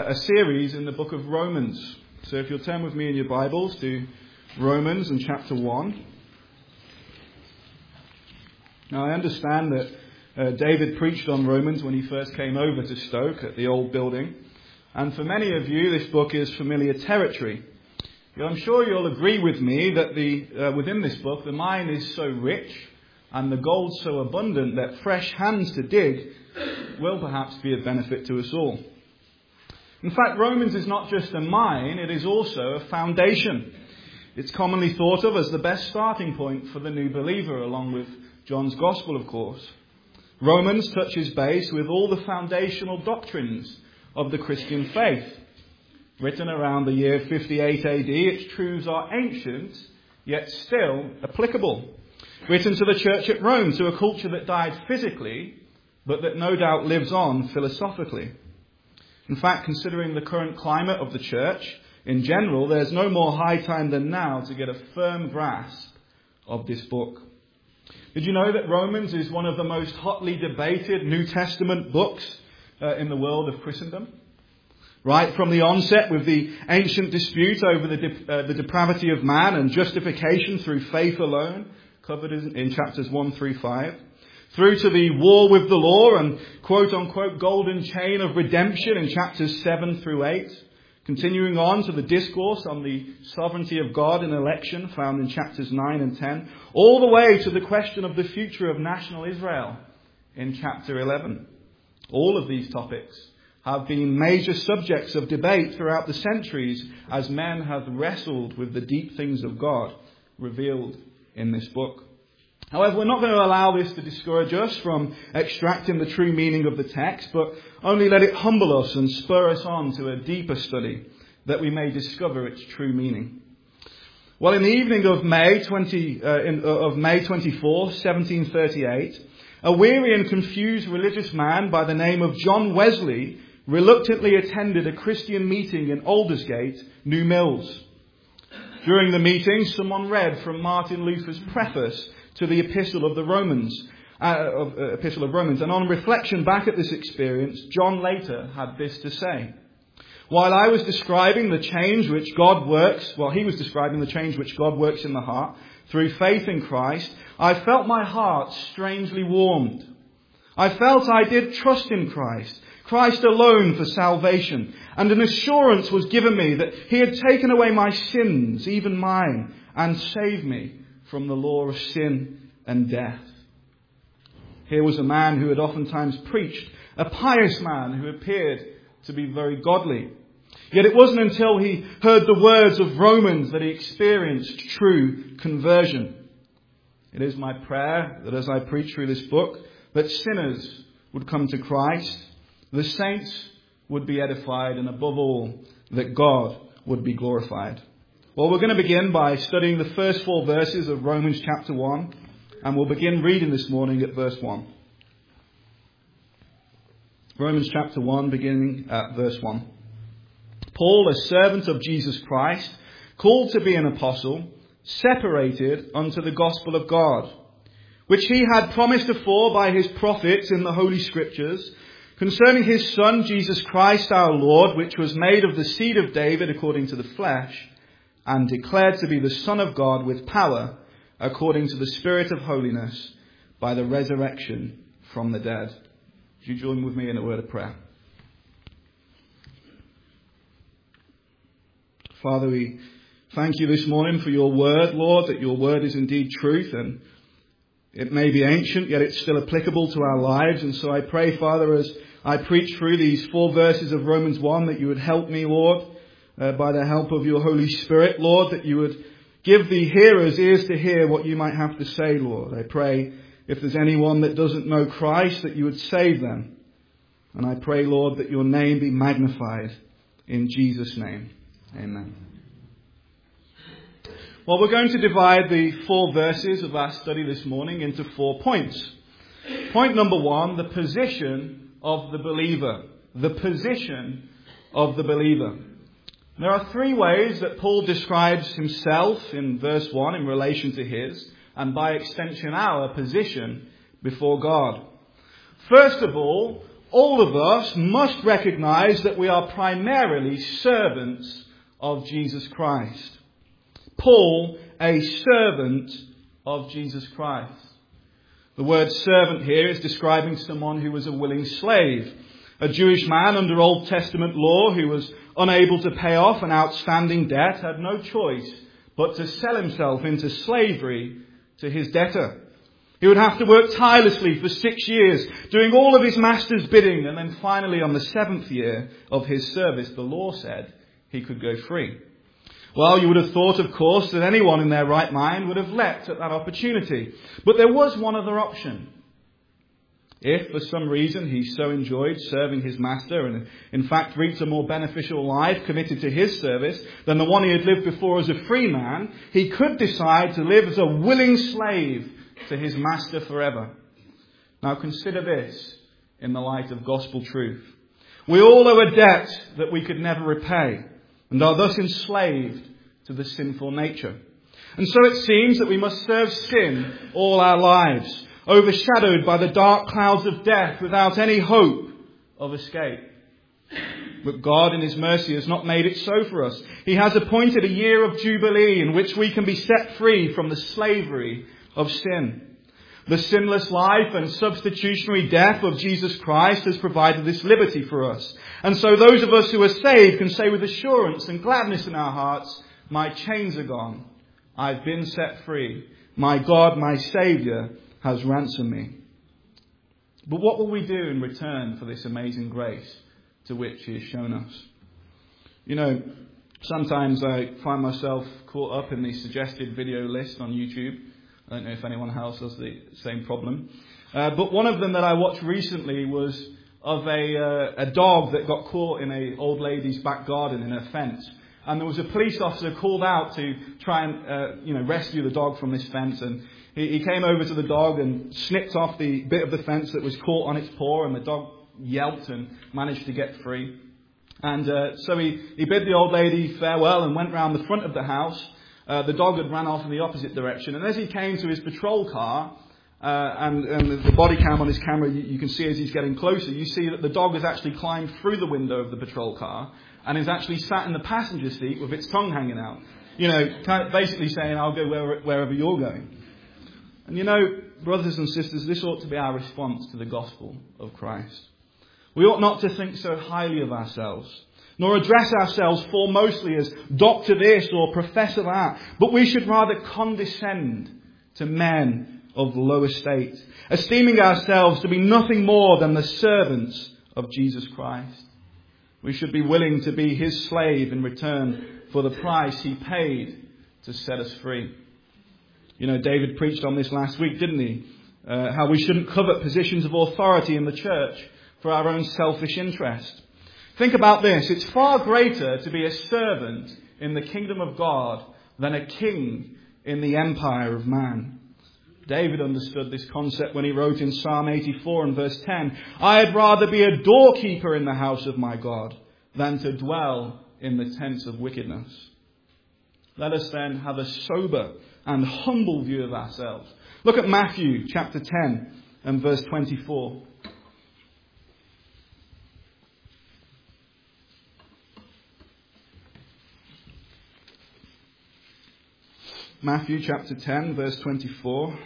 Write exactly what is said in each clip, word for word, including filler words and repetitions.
a series in the book of Romans. So if you'll turn with me in your Bibles to Romans and chapter one. Now I understand that uh, David preached on Romans when he first came over to Stoke at the old building. And for many of you, this book is familiar territory. I'm sure you'll agree with me that the uh, within this book, the mine is so rich and the gold so abundant that fresh hands to dig will perhaps be of benefit to us all. In fact, Romans is not just a mine, it is also a foundation. It's commonly thought of as the best starting point for the new believer, along with John's Gospel, of course. Romans touches base with all the foundational doctrines of the Christian faith. Written around the year fifty-eight A D, its truths are ancient, yet still applicable. Written to the church at Rome, to a culture that died physically, but that no doubt lives on philosophically. In fact, considering the current climate of the church in general, there's no more high time than now to get a firm grasp of this book. Did you know that Romans is one of the most hotly debated New Testament books uh, in the world of Christendom? Right from the onset, with the ancient dispute over the, de- uh, the depravity of man and justification through faith alone, covered in, in chapters one through five, through to the war with the law and quote-unquote golden chain of redemption in chapters seven through eight, continuing on to the discourse on the sovereignty of God in election found in chapters nine and ten, all the way to the question of the future of national Israel in chapter eleven. All of these topics have been major subjects of debate throughout the centuries as men have wrestled with the deep things of God revealed in this book. However, we're not going to allow this to discourage us from extracting the true meaning of the text, but only let it humble us and spur us on to a deeper study that we may discover its true meaning. Well, in the evening of May twenty uh, in, uh, of May twenty-fourth, seventeen thirty-eight, a weary and confused religious man by the name of John Wesley reluctantly attended a Christian meeting in Aldersgate, New Mills. During the meeting, someone read from Martin Luther's preface to the Epistle of the Romans, uh, of, uh, Epistle of Romans. And on reflection back at this experience, John later had this to say. While I was describing the change which God works, well, he was describing the change which God works in the heart through faith in Christ, I felt my heart strangely warmed. I felt I did trust in Christ, Christ alone for salvation, and an assurance was given me that he had taken away my sins, even mine, and saved me from the law of sin and death. Here was a man who had oftentimes preached, a pious man who appeared to be very godly. Yet it wasn't until he heard the words of Romans that he experienced true conversion. It is my prayer that as I preach through this book, that sinners would come to Christ, the saints would be edified, and above all, that God would be glorified. Well, we're going to begin by studying the first four verses of Romans chapter one, and we'll begin reading this morning at verse one. Romans chapter one, beginning at verse one. Paul, a servant of Jesus Christ, called to be an apostle, separated unto the gospel of God, which he had promised afore by his prophets in the Holy Scriptures, concerning his Son, Jesus Christ our Lord, which was made of the seed of David according to the flesh, and declared to be the Son of God with power, according to the Spirit of holiness, by the resurrection from the dead. Would you join with me in a word of prayer? Father, we thank you this morning for your word, Lord, that your word is indeed truth, and it may be ancient, yet it's still applicable to our lives. And so I pray, Father, as I preach through these four verses of Romans one, that you would help me, Lord, Uh, by the help of your Holy Spirit, Lord, that you would give the hearers ears to hear what you might have to say, Lord. I pray if there's anyone that doesn't know Christ, that you would save them. And I pray, Lord, that your name be magnified in Jesus' name. Amen. Well, we're going to divide the four verses of our study this morning into four points. Point number one, the position of the believer. The position of the believer. There are three ways that Paul describes himself in verse one in relation to his, and by extension our position before God. First of all, all of us must recognize that we are primarily servants of Jesus Christ. Paul, a servant of Jesus Christ. The word servant here is describing someone who was a willing slave. A Jewish man under Old Testament law who was unable to pay off an outstanding debt had no choice but to sell himself into slavery to his debtor. He would have to work tirelessly for six years, doing all of his master's bidding, and then finally on the seventh year of his service, the law said he could go free. Well, you would have thought, of course, that anyone in their right mind would have leapt at that opportunity. But there was one other option. If, for some reason, he so enjoyed serving his master and, in fact, reaped a more beneficial life committed to his service than the one he had lived before as a free man, he could decide to live as a willing slave to his master forever. Now, consider this in the light of gospel truth. We all owe a debt that we could never repay and are thus enslaved to the sinful nature. And so it seems that we must serve sin all our lives, overshadowed by the dark clouds of death without any hope of escape. But God in his mercy has not made it so for us. He has appointed a year of Jubilee in which we can be set free from the slavery of sin. The sinless life and substitutionary death of Jesus Christ has provided this liberty for us. And so those of us who are saved can say with assurance and gladness in our hearts, my chains are gone. I've been set free. My God, my Saviour, has ransomed me. But what will we do in return for this amazing grace to which he has shown us? You know, sometimes I find myself caught up in the suggested video list on YouTube. I don't know if anyone else has the same problem. Uh, but one of them that I watched recently was of a, uh, a dog that got caught in an old lady's back garden in her fence. And there was a police officer called out to try and uh, you know, rescue the dog from this fence. And he, he came over to the dog and snipped off the bit of the fence that was caught on its paw. And the dog yelped and managed to get free. And uh, so he, he bid the old lady farewell and went round the front of the house. Uh, the dog had ran off in the opposite direction. And as he came to his patrol car, uh, and, and the body cam on his camera, you, you can see as he's getting closer, you see that the dog has actually climbed through the window of the patrol car and is actually sat in the passenger seat with its tongue hanging out. You know, kind of basically saying, I'll go where, wherever you're going. And you know, brothers and sisters, this ought to be our response to the gospel of Christ. We ought not to think so highly of ourselves, nor address ourselves foremostly as Doctor this or Professor that, but we should rather condescend to men of low estate, esteeming ourselves to be nothing more than the servants of Jesus Christ. We should be willing to be his slave in return for the price he paid to set us free. You know, David preached on this last week, didn't he? Uh, how we shouldn't covet positions of authority in the church for our own selfish interest. Think about this. It's far greater to be a servant in the kingdom of God than a king in the empire of man. David understood this concept when he wrote in Psalm eighty-four and verse ten, I had rather be a doorkeeper in the house of my God than to dwell in the tents of wickedness. Let us then have a sober and humble view of ourselves. Look at Matthew chapter ten and verse twenty-four. Matthew chapter ten, verse twenty-four.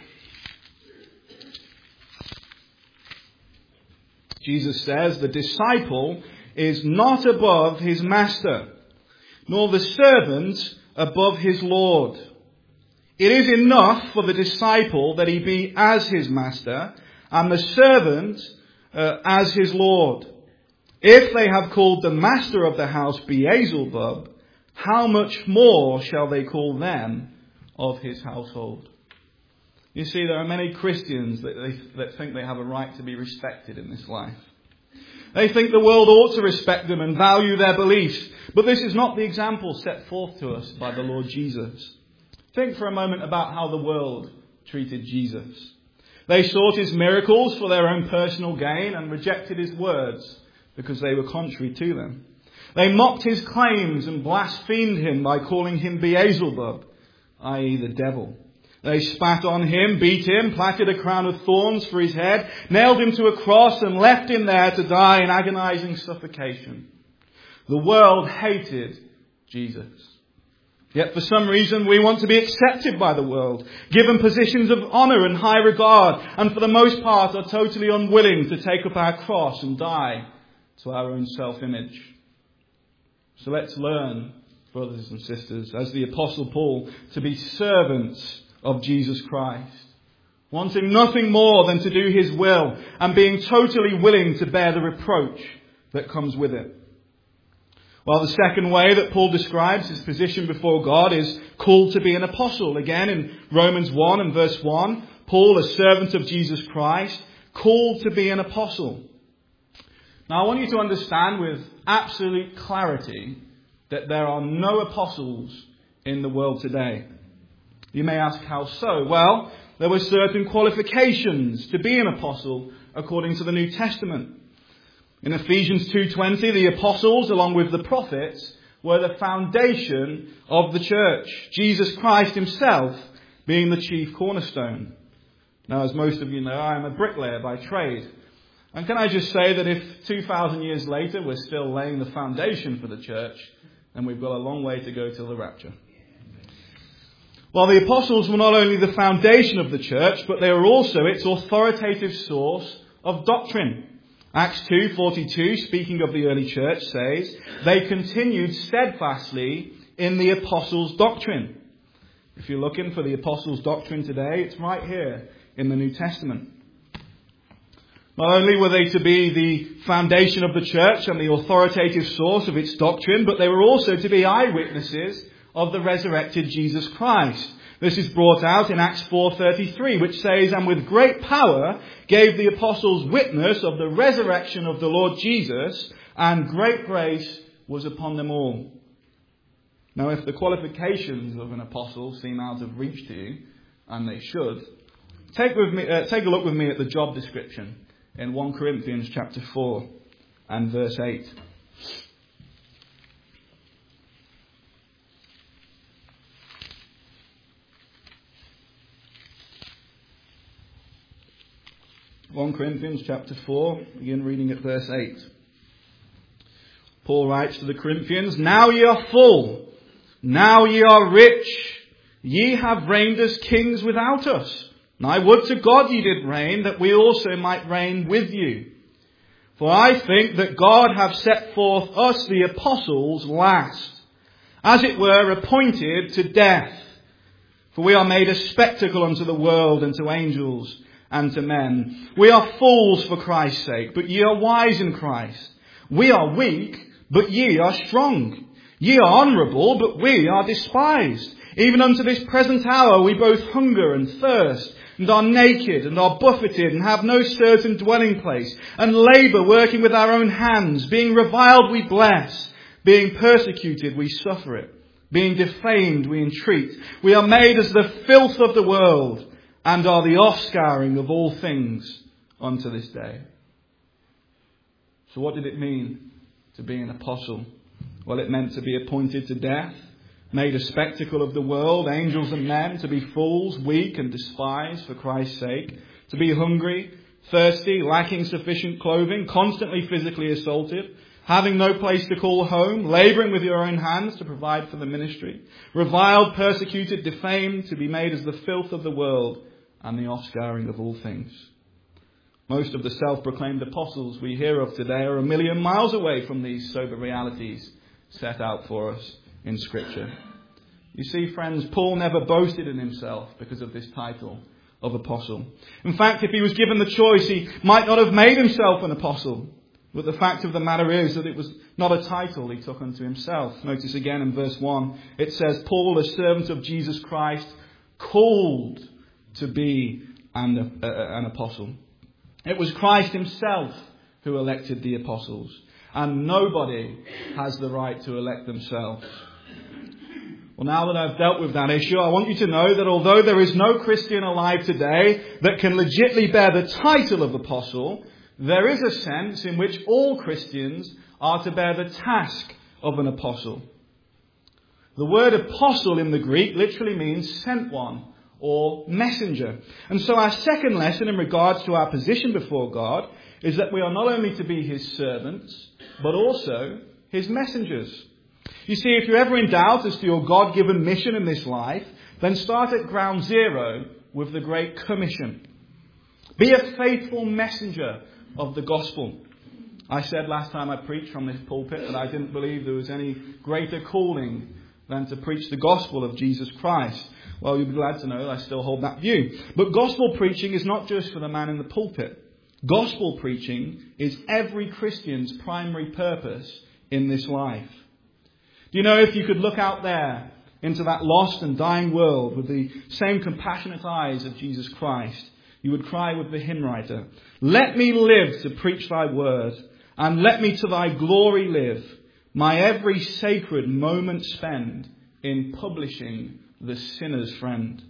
Jesus says, the disciple is not above his master, nor the servant above his Lord. It is enough for the disciple that he be as his master, and the servant uh, as his Lord. If they have called the master of the house Beelzebub, how much more shall they call them of his household? You see, there are many Christians that, they, that think they have a right to be respected in this life. They think the world ought to respect them and value their beliefs. But this is not the example set forth to us by the Lord Jesus. Think for a moment about how the world treated Jesus. They sought his miracles for their own personal gain and rejected his words because they were contrary to them. They mocked his claims and blasphemed him by calling him Beelzebub, that is the devil. They spat on him, beat him, plaited a crown of thorns for his head, nailed him to a cross and left him there to die in agonizing suffocation. The world hated Jesus. Yet for some reason we want to be accepted by the world, given positions of honour and high regard, and for the most part are totally unwilling to take up our cross and die to our own self-image. So let's learn, brothers and sisters, as the Apostle Paul, to be servants of Jesus Christ, wanting nothing more than to do his will and being totally willing to bear the reproach that comes with it. While the second way that Paul describes his position before God is called to be an apostle. Again, in Romans one and verse one, Paul, a servant of Jesus Christ, called to be an apostle. Now I want you to understand with absolute clarity that there are no apostles in the world today. You may ask, how so? Well, there were certain qualifications to be an apostle according to the New Testament. In Ephesians two twenty, the apostles, along with the prophets, were the foundation of the church, Jesus Christ himself being the chief cornerstone. Now, as most of you know, I am a bricklayer by trade. And can I just say that if two thousand years later we're still laying the foundation for the church, then we've got a long way to go till the rapture. While the apostles were not only the foundation of the church, but they were also its authoritative source of doctrine. Acts two forty-two, speaking of the early church, says, they continued steadfastly in the apostles' doctrine. If you're looking for the apostles' doctrine today, it's right here in the New Testament. Not only were they to be the foundation of the church and the authoritative source of its doctrine, but they were also to be eyewitnesses of the resurrected Jesus Christ. This is brought out in Acts four thirty-three, which says, and with great power gave the apostles witness of the resurrection of the Lord Jesus, and great grace was upon them all. Now, if the qualifications of an apostle seem out of reach to you, and they should, take, with me, uh, take a look with me at the job description in First Corinthians chapter four and verse eight. First Corinthians chapter four, begin reading at verse eight. Paul writes to the Corinthians, now ye are full, now ye are rich, ye have reigned as kings without us. And I would to God ye did reign, that we also might reign with you. For I think that God hath set forth us the apostles last, as it were appointed to death. For we are made a spectacle unto the world and to angels and to men. We are fools for Christ's sake, but ye are wise in Christ. We are weak, but ye are strong. Ye are honourable, but we are despised. Even unto this present hour we both hunger and thirst, and are naked, and are buffeted, and have no certain dwelling place, and labour working with our own hands. Being reviled we bless, being persecuted we suffer it, being defamed we entreat. We are made as the filth of the world, and are the offscouring of all things unto this day. So what did it mean to be an apostle? Well, it meant to be appointed to death, made a spectacle of the world, angels and men, to be fools, weak and despised for Christ's sake, to be hungry, thirsty, lacking sufficient clothing, constantly physically assaulted, having no place to call home, labouring with your own hands to provide for the ministry, reviled, persecuted, defamed, to be made as the filth of the world and the offscouring of all things. Most of the self-proclaimed apostles we hear of today are a million miles away from these sober realities set out for us in Scripture. You see, friends, Paul never boasted in himself because of this title of apostle. In fact, if he was given the choice, he might not have made himself an apostle. But the fact of the matter is that it was not a title he took unto himself. Notice again in verse one, it says, Paul, a servant of Jesus Christ, called to be an, uh, an apostle. It was Christ himself who elected the apostles. And nobody has the right to elect themselves. Well, now that I've dealt with that issue, I want you to know that although there is no Christian alive today that can legitimately bear the title of apostle, there is a sense in which all Christians are to bear the task of an apostle. The word apostle in the Greek literally means sent one or messenger. And so our second lesson in regards to our position before God is that we are not only to be his servants, but also his messengers. You see, if you're ever in doubt as to your God-given mission in this life, then start at ground zero with the Great Commission. Be a faithful messenger of the gospel. I said last time I preached from this pulpit that I didn't believe there was any greater calling than to preach the gospel of Jesus Christ. Well, you'll be glad to know that I still hold that view. But gospel preaching is not just for the man in the pulpit. Gospel preaching is every Christian's primary purpose in this life. Do you know, if you could look out there into that lost and dying world with the same compassionate eyes of Jesus Christ, you would cry with the hymn writer, "Let me live to preach thy word, and let me to thy glory live, my every sacred moment spend in publishing the sinner's friend."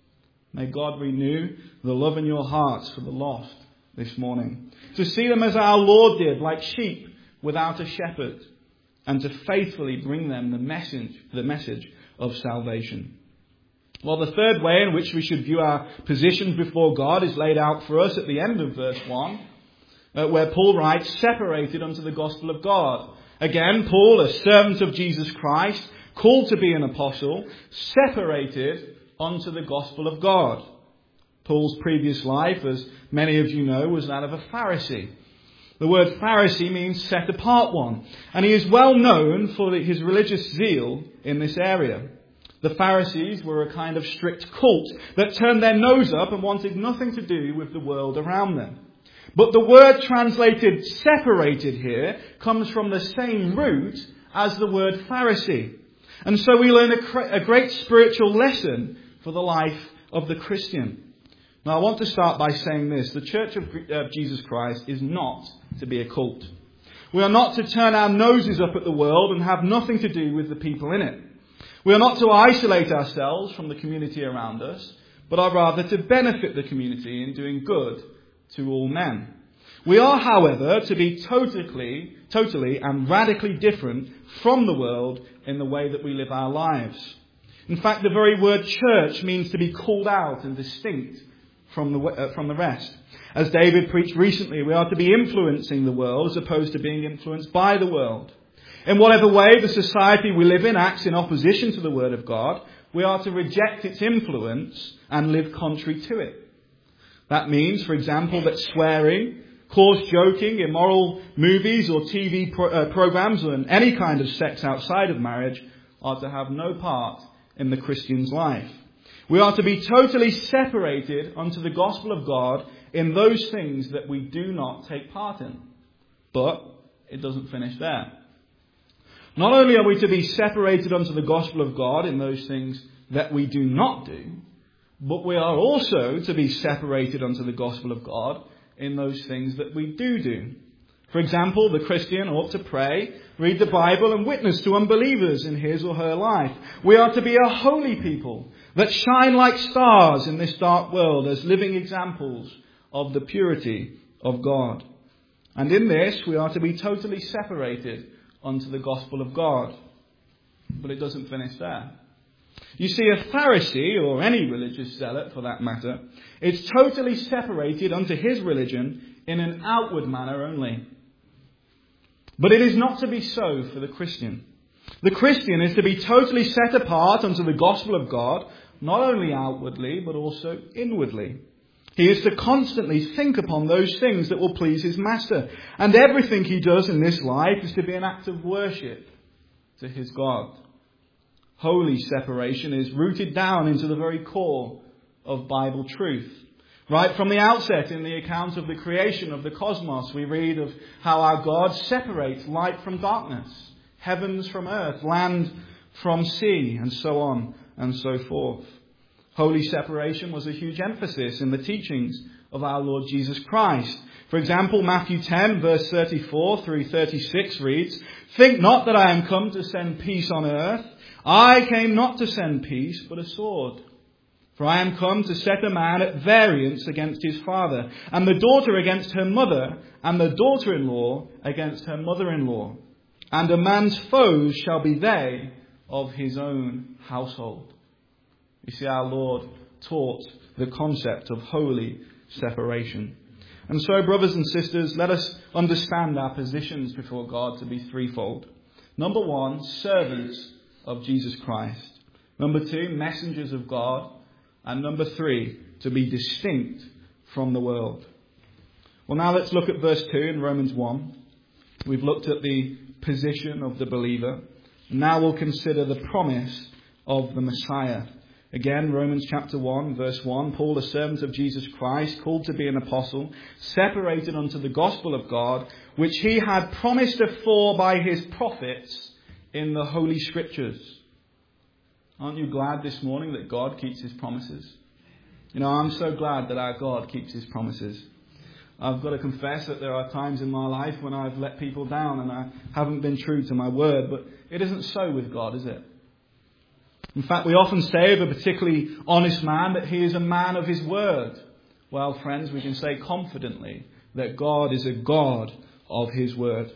May God renew the love in your hearts for the lost this morning, to see them as our Lord did, like sheep without a shepherd, and to faithfully bring them the message, the message of salvation. Well, the third way in which we should view our positions before God is laid out for us at the end of verse one, uh, where Paul writes, "Separated unto the gospel of God." Again, Paul, a servant of Jesus Christ, called to be an apostle, separated unto the gospel of God. Paul's previous life, as many of you know, was that of a Pharisee. The word Pharisee means set apart one, and he is well known for his religious zeal in this area. The Pharisees were a kind of strict cult that turned their nose up and wanted nothing to do with the world around them. But the word translated separated here comes from the same root as the word Pharisee. And so we learn a, a great spiritual lesson for the life of the Christian. Now, I want to start by saying this. The Church of uh, Jesus Christ is not to be a cult. We are not to turn our noses up at the world and have nothing to do with the people in it. We are not to isolate ourselves from the community around us, but are rather to benefit the community in doing good to all men. We are, however, to be totally, totally and radically different from the world in the way that we live our lives. In fact, the very word church means to be called out and distinct from the uh, from the rest. As David preached recently, we are to be influencing the world as opposed to being influenced by the world. In whatever way the society we live in acts in opposition to the word of God, we are to reject its influence and live contrary to it. That means, for example, that swearing, coarse joking, immoral movies or T V pro- uh, programs and any kind of sex outside of marriage are to have no part in the Christian's life. We are to be totally separated unto the gospel of God in those things that we do not take part in. But it doesn't finish there. Not only are we to be separated unto the gospel of God in those things that we do not do, but we are also to be separated unto the gospel of God in those things that we do do. For example, the Christian ought to pray, read the Bible and witness to unbelievers in his or her life. We are to be a holy people that shine like stars in this dark world as living examples of the purity of God. And in this, we are to be totally separated unto the gospel of God. But it doesn't finish there. You see, a Pharisee, or any religious zealot for that matter, is totally separated unto his religion in an outward manner only. But it is not to be so for the Christian. The Christian is to be totally set apart unto the gospel of God, not only outwardly, but also inwardly. He is to constantly think upon those things that will please his master. And everything he does in this life is to be an act of worship to his God. Holy separation is rooted down into the very core of Bible truth. Right from the outset, in the account of the creation of the cosmos, we read of how our God separates light from darkness, heavens from earth, land from sea, and so on and so forth. Holy separation was a huge emphasis in the teachings of our Lord Jesus Christ. For example, Matthew ten, verse thirty-four through thirty-six reads, "Think not that I am come to send peace on earth. I came not to send peace, but a sword. For I am come to set a man at variance against his father, and the daughter against her mother, and the daughter-in-law against her mother-in-law. And a man's foes shall be they of his own household." You see, our Lord taught the concept of holy separation. And so, brothers and sisters, let us understand our positions before God to be threefold. Number one, servants of Jesus Christ. Number two, messengers of God. And number three, to be distinct from the world. Well, now let's look at verse two in Romans one. We've looked at the position of the believer. Now we'll consider the promise of the Messiah. Again, Romans chapter one, verse one, Paul, a servant of Jesus Christ, called to be an apostle, separated unto the gospel of God, which he had promised afore by his prophets in the Holy Scriptures. Aren't you glad this morning that God keeps his promises? You know, I'm so glad that our God keeps his promises. I've got to confess that there are times in my life when I've let people down and I haven't been true to my word, but it isn't so with God, is it? In fact, we often say of a particularly honest man that he is a man of his word. Well, friends, we can say confidently that God is a God of his word.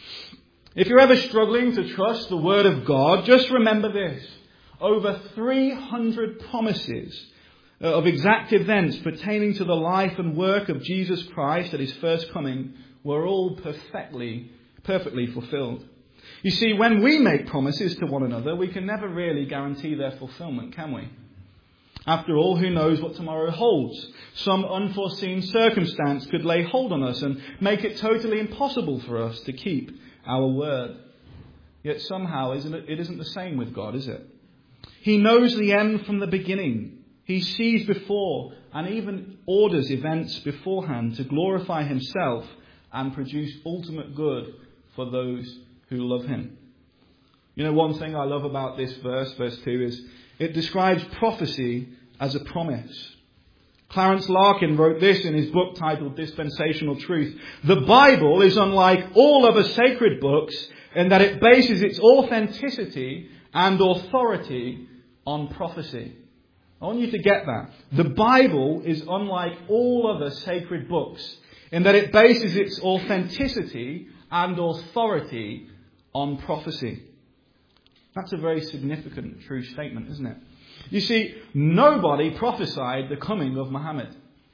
If you're ever struggling to trust the word of God, just remember this. Over three hundred promises of exact events pertaining to the life and work of Jesus Christ at his first coming were all perfectly, perfectly fulfilled. You see, when we make promises to one another, we can never really guarantee their fulfillment, can we? After all, who knows what tomorrow holds? Some unforeseen circumstance could lay hold on us and make it totally impossible for us to keep our word. Yet somehow isn't it, it isn't the same with God, is it? He knows the end from the beginning. He sees before and even orders events beforehand to glorify himself and produce ultimate good for those who love him. You know, one thing I love about this verse, verse two, is it describes prophecy as a promise. Clarence Larkin wrote this in his book titled Dispensational Truth. The Bible is unlike all other sacred books in that it bases its authenticity and authority on prophecy. I want you to get that. The Bible is unlike all other sacred books in that it bases its authenticity and authority on prophecy. That's a very significant, true statement, isn't it? You see, nobody prophesied the coming of Muhammad.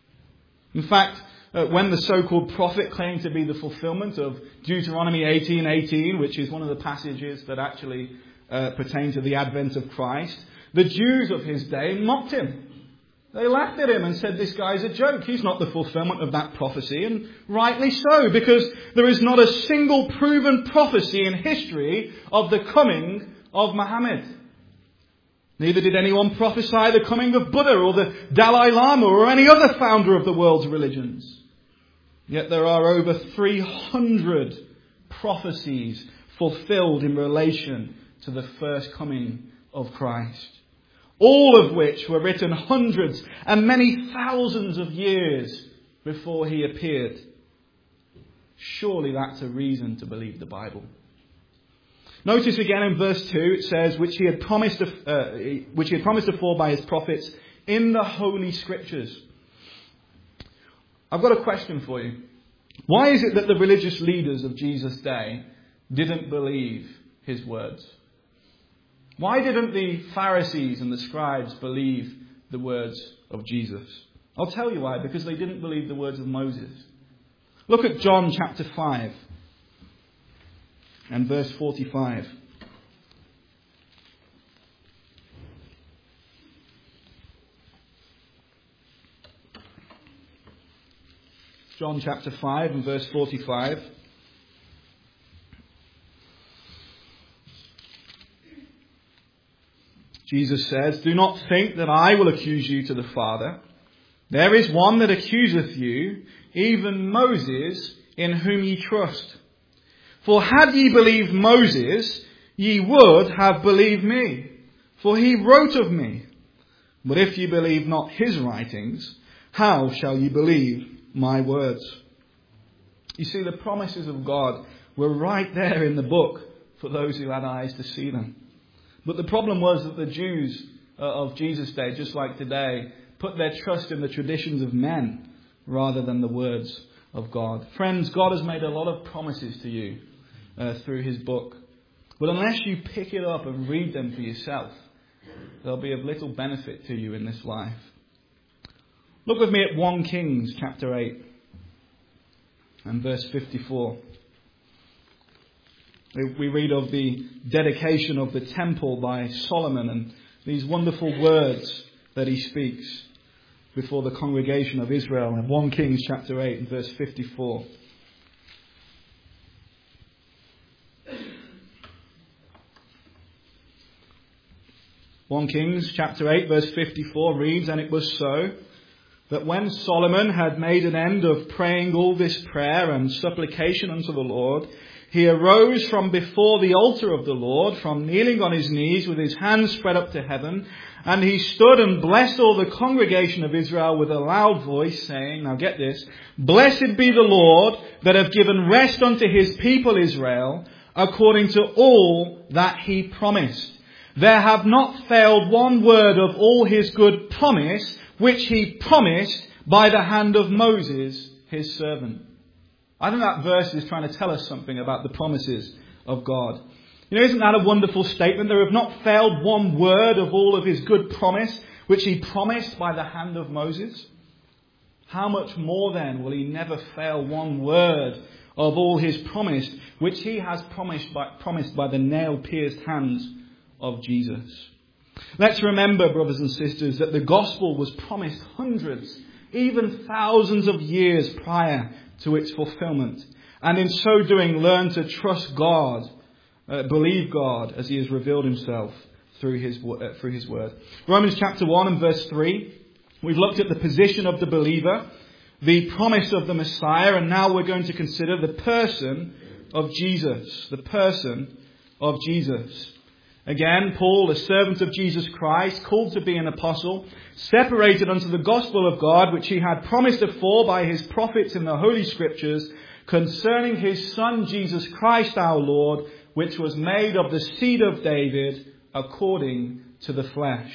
In fact, uh, when the so-called prophet claimed to be the fulfillment of Deuteronomy eighteen eighteen, which is one of the passages that actually uh, pertain to the advent of Christ, the Jews of his day mocked him. They laughed at him and said, this guy's a joke. He's not the fulfillment of that prophecy. And rightly so, because there is not a single proven prophecy in history of the coming of Muhammad. Neither did anyone prophesy the coming of Buddha or the Dalai Lama or any other founder of the world's religions. Yet there are over three hundred prophecies fulfilled in relation to the first coming of Christ. All of which were written hundreds and many thousands of years before he appeared. Surely that's a reason to believe the Bible. Notice again in verse two, it says, which he had promised, uh, which he had promised afore by his prophets in the Holy Scriptures. I've got a question for you. Why is it that the religious leaders of Jesus' day didn't believe his words? Why didn't the Pharisees and the scribes believe the words of Jesus? I'll tell you why. Because they didn't believe the words of Moses. Look at John chapter five and verse forty-five. John chapter five and verse forty-five. Jesus says, do not think that I will accuse you to the Father. There is one that accuseth you, even Moses, in whom ye trust. For had ye believed Moses, ye would have believed me, for he wrote of me. But if ye believe not his writings, how shall ye believe my words? You see, the promises of God were right there in the book for those who had eyes to see them. But the problem was that the Jews uh, of Jesus' day, just like today, put their trust in the traditions of men rather than the words of God. Friends, God has made a lot of promises to you uh, through his book. But unless you pick it up and read them for yourself, they'll be of little benefit to you in this life. Look with me at First Kings chapter eight and verse fifty-four. We read of the dedication of the temple by Solomon and these wonderful words that he speaks before the congregation of Israel in First Kings chapter eight and verse fifty-four. First Kings chapter eight verse fifty-four reads, "And it was so, that when Solomon had made an end of praying all this prayer and supplication unto the Lord, he arose from before the altar of the Lord, from kneeling on his knees with his hands spread up to heaven, and he stood and blessed all the congregation of Israel with a loud voice, saying," now get this, "Blessed be the Lord that have given rest unto his people Israel, according to all that he promised. There have not failed one word of all his good promise, which he promised by the hand of Moses, his servant." I think that verse is trying to tell us something about the promises of God. You know, isn't that a wonderful statement? There have not failed one word of all of his good promise, which he promised by the hand of Moses. How much more then will he never fail one word of all his promise, which he has promised by, promised by the nail-pierced hands of Jesus? Let's remember, brothers and sisters, that the gospel was promised hundreds, even thousands of years prior to its fulfillment. And in so doing, learn to trust God, uh, believe God as he has revealed himself through his, uh, through his word. Romans chapter one and verse three. We've looked at the position of the believer, the promise of the Messiah, and now we're going to consider the person of Jesus. The person of Jesus. Again, Paul, a servant of Jesus Christ, called to be an apostle, separated unto the gospel of God, which he had promised afore by his prophets in the Holy Scriptures, concerning his Son Jesus Christ our Lord, which was made of the seed of David, according to the flesh.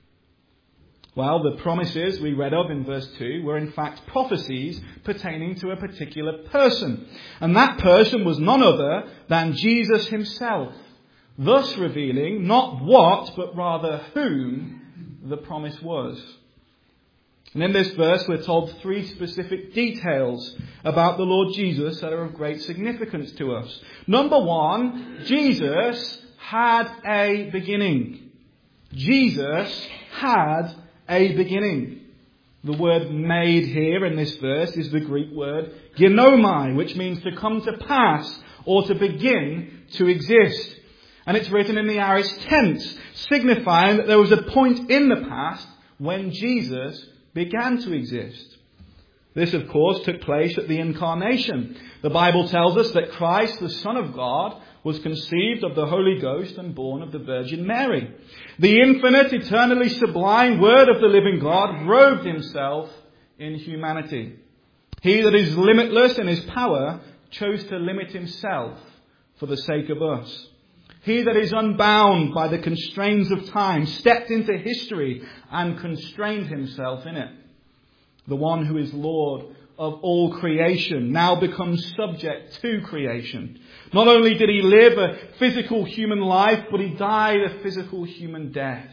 Well, the promises we read of in verse two were in fact prophecies pertaining to a particular person. And that person was none other than Jesus himself, thus revealing not what, but rather whom the promise was. And in this verse we're told three specific details about the Lord Jesus that are of great significance to us. Number one, Jesus had a beginning. Jesus had a beginning. The word made here in this verse is the Greek word ginomai, which means to come to pass or to begin to exist. And it's written in the aorist tense, signifying that there was a point in the past when Jesus began to exist. This, of course, took place at the incarnation. The Bible tells us that Christ, the Son of God, was conceived of the Holy Ghost and born of the Virgin Mary. The infinite, eternally sublime Word of the living God robed himself in humanity. He that is limitless in his power chose to limit himself for the sake of us. He that is unbound by the constraints of time stepped into history and constrained himself in it. The one who is Lord of all creation now becomes subject to creation. Not only did he live a physical human life, but he died a physical human death.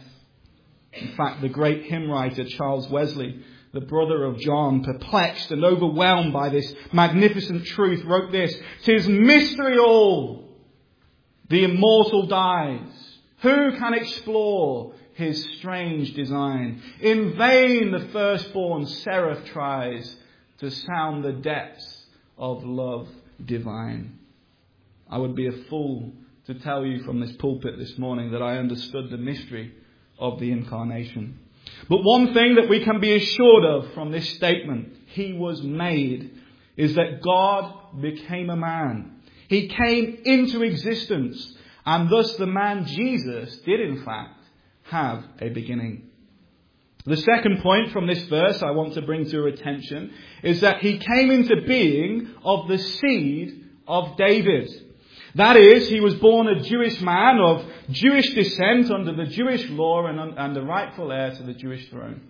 In fact, the great hymn writer Charles Wesley, the brother of John, perplexed and overwhelmed by this magnificent truth, wrote this: "'Tis mystery all. The immortal dies. Who can explore his strange design? In vain the firstborn seraph tries to sound the depths of love divine." I would be a fool to tell you from this pulpit this morning that I understood the mystery of the incarnation. But one thing that we can be assured of from this statement, he was made, is that God became a man. He came into existence, and thus the man Jesus did in fact have a beginning. The second point from this verse I want to bring to your attention is that he came into being of the seed of David. That is, he was born a Jewish man of Jewish descent under the Jewish law and, and the rightful heir to the Jewish throne.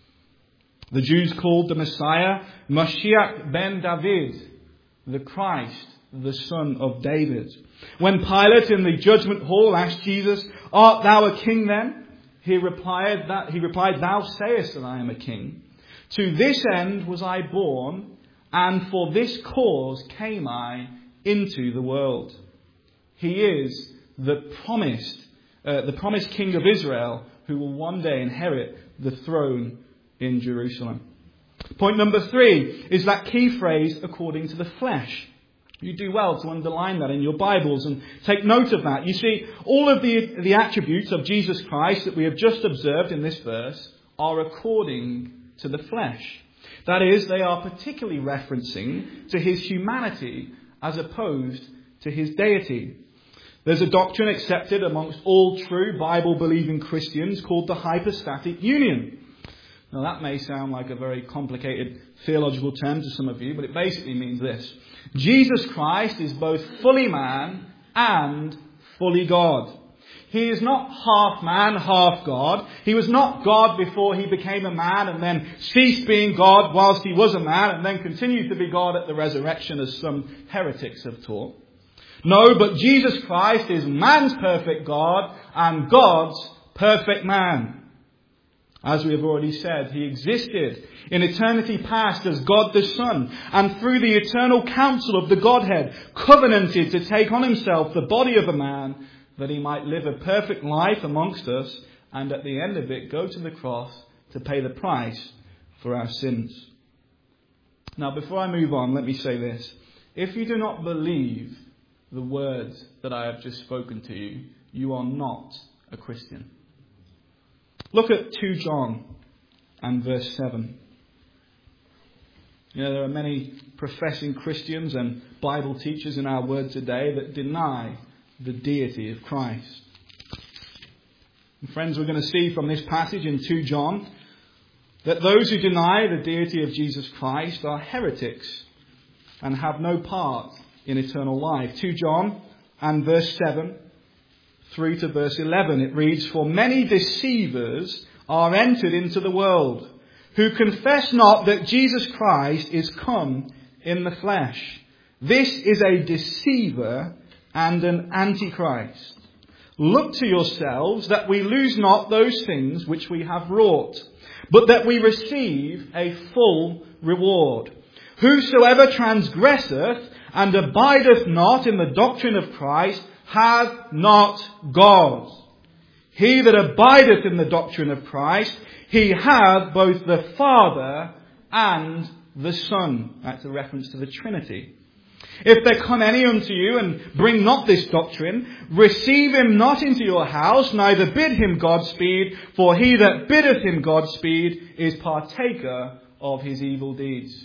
The Jews called the Messiah Mashiach ben David, the Christ, the son of David. When Pilate in the judgment hall asked Jesus, "Art thou a king then?" He replied, that, he replied, "Thou sayest that I am a king." To this end was I born, and for this cause came I into the world. He is the promised, uh, the promised King of Israel, who will one day inherit the throne in Jerusalem. Point number three is that key phrase, according to the flesh. You do well to underline that in your Bibles and take note of that. You see, all of the, the attributes of Jesus Christ that we have just observed in this verse are according to the flesh. That is, they are particularly referencing to his humanity as opposed to his deity. There's a doctrine accepted amongst all true Bible-believing Christians called the hypostatic union. Now that may sound like a very complicated theological term to some of you, but it basically means this. Jesus Christ is both fully man and fully God. He is not half man, half God. He was not God before he became a man and then ceased being God whilst he was a man and then continued to be God at the resurrection, as some heretics have taught. No, but Jesus Christ is man's perfect God and God's perfect man. As we have already said, he existed in eternity past as God the Son, and through the eternal counsel of the Godhead, covenanted to take on himself the body of a man, that he might live a perfect life amongst us, and at the end of it go to the cross to pay the price for our sins. Now, before I move on, let me say this. If you do not believe the words that I have just spoken to you, you are not a Christian. Look at two John and verse seven. You know, there are many professing Christians and Bible teachers in our world today that deny the deity of Christ. And friends, we're going to see from this passage in two John that those who deny the deity of Jesus Christ are heretics and have no part in eternal life. two John and verse seven through to verse eleven, it reads, "For many deceivers are entered into the world, who confess not that Jesus Christ is come in the flesh. This is a deceiver and an antichrist. Look to yourselves that we lose not those things which we have wrought, but that we receive a full reward. Whosoever transgresseth and abideth not in the doctrine of Christ hath not God. He that abideth in the doctrine of Christ, he hath both the Father and the Son." That's a reference to the Trinity. "If there come any unto you and bring not this doctrine, receive him not into your house, neither bid him Godspeed, for he that biddeth him Godspeed is partaker of his evil deeds."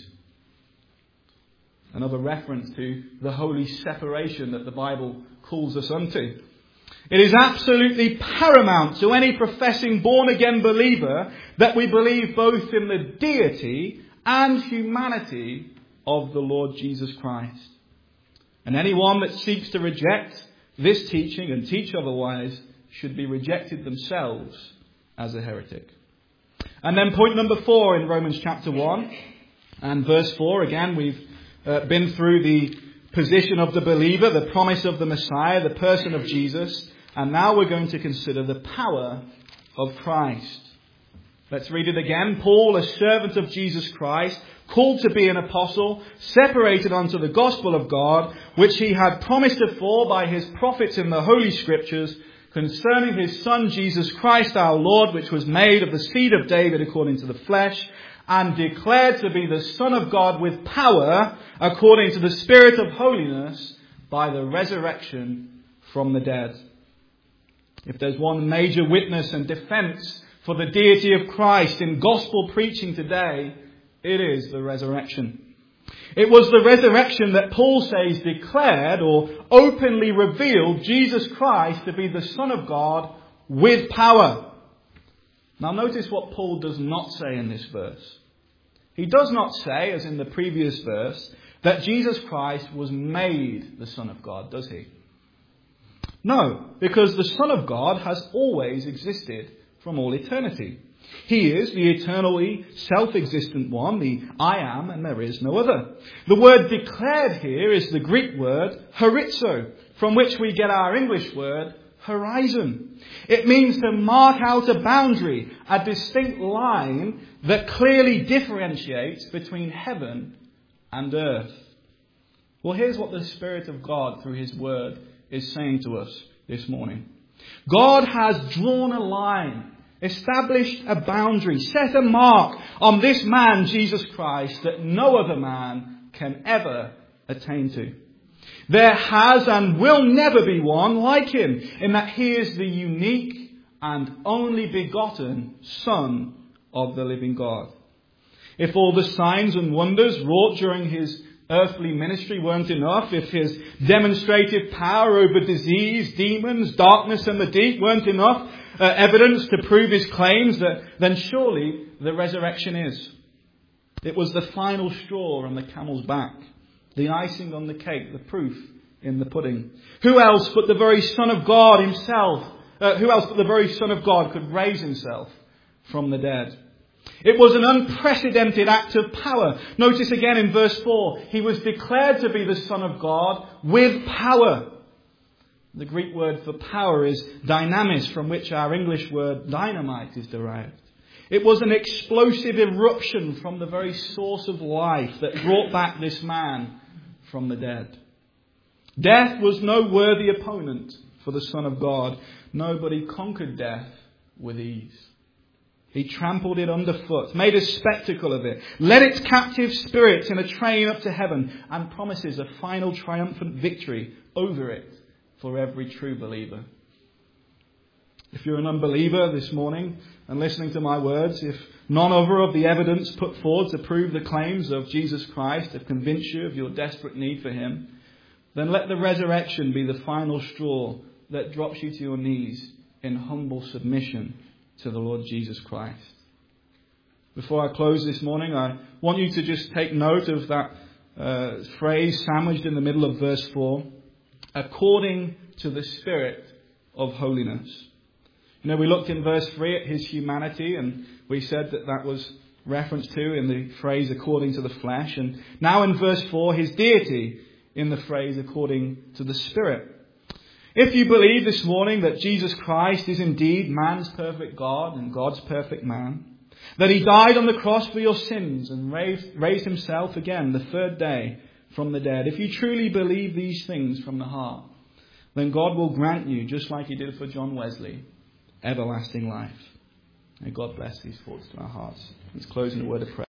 Another reference to the holy separation that the Bible calls us unto. It is absolutely paramount to any professing born-again believer that we believe both in the deity and humanity of the Lord Jesus Christ. And anyone that seeks to reject this teaching and teach otherwise should be rejected themselves as a heretic. And then point number four in Romans chapter one and verse four. Again, we've uh, been through the position of the believer, the promise of the Messiah, the person of Jesus. And now we're going to consider the power of Christ. Let's read it again. "Paul, a servant of Jesus Christ, called to be an apostle, separated unto the gospel of God, which he had promised afore by his prophets in the Holy Scriptures, concerning his Son Jesus Christ our Lord, which was made of the seed of David according to the flesh, and declared to be the Son of God with power, according to the Spirit of holiness, by the resurrection from the dead." If there's one major witness and defense for the deity of Christ in gospel preaching today, it is the resurrection. It was the resurrection that Paul says declared or openly revealed Jesus Christ to be the Son of God with power. Now notice what Paul does not say in this verse. He does not say, as in the previous verse, that Jesus Christ was made the Son of God, does he? No, because the Son of God has always existed from all eternity. He is the eternally self-existent one, the I am, and there is no other. The word declared here is the Greek word horizo, from which we get our English word horizon. It means to mark out a boundary, a distinct line that clearly differentiates between heaven and earth. Well, here's what the Spirit of God through His Word is saying to us this morning. God has drawn a line, established a boundary, set a mark on this man, Jesus Christ, that no other man can ever attain to. There has and will never be one like him, in that he is the unique and only begotten Son of the living God. If all the signs and wonders wrought during his earthly ministry weren't enough, if his demonstrative power over disease, demons, darkness and the deep weren't enough uh, evidence to prove his claims, that, then surely the resurrection is. It was the final straw on the camel's back, the icing on the cake, the proof in the pudding. Who else but the very Son of God himself, uh, who else but the very Son of God could raise himself from the dead? It was an unprecedented act of power. Notice again in verse four, he was declared to be the Son of God with power. The Greek word for power is dynamis, from which our English word dynamite is derived. It was an explosive eruption from the very source of life that brought back this man from the dead. Death was no worthy opponent for the Son of God. Nobody conquered death with ease. He trampled it underfoot, made a spectacle of it, led its captive spirits in a train up to heaven, and promises a final triumphant victory over it for every true believer. If you're an unbeliever this morning and listening to my words, if none other of the evidence put forward to prove the claims of Jesus Christ have convinced you of your desperate need for him, then let the resurrection be the final straw that drops you to your knees in humble submission to the Lord Jesus Christ. Before I close this morning, I want you to just take note of that uh, phrase sandwiched in the middle of verse four, according to the Spirit of holiness. You know, we looked in verse three at his humanity, and we said that that was referenced to in the phrase according to the flesh. And now in verse four, his deity in the phrase according to the Spirit. If you believe this morning that Jesus Christ is indeed man's perfect God and God's perfect man, that he died on the cross for your sins and raised, raised himself again the third day from the dead, if you truly believe these things from the heart, then God will grant you, just like he did for John Wesley, everlasting life. May God bless these thoughts to our hearts. Let's close in a word of prayer.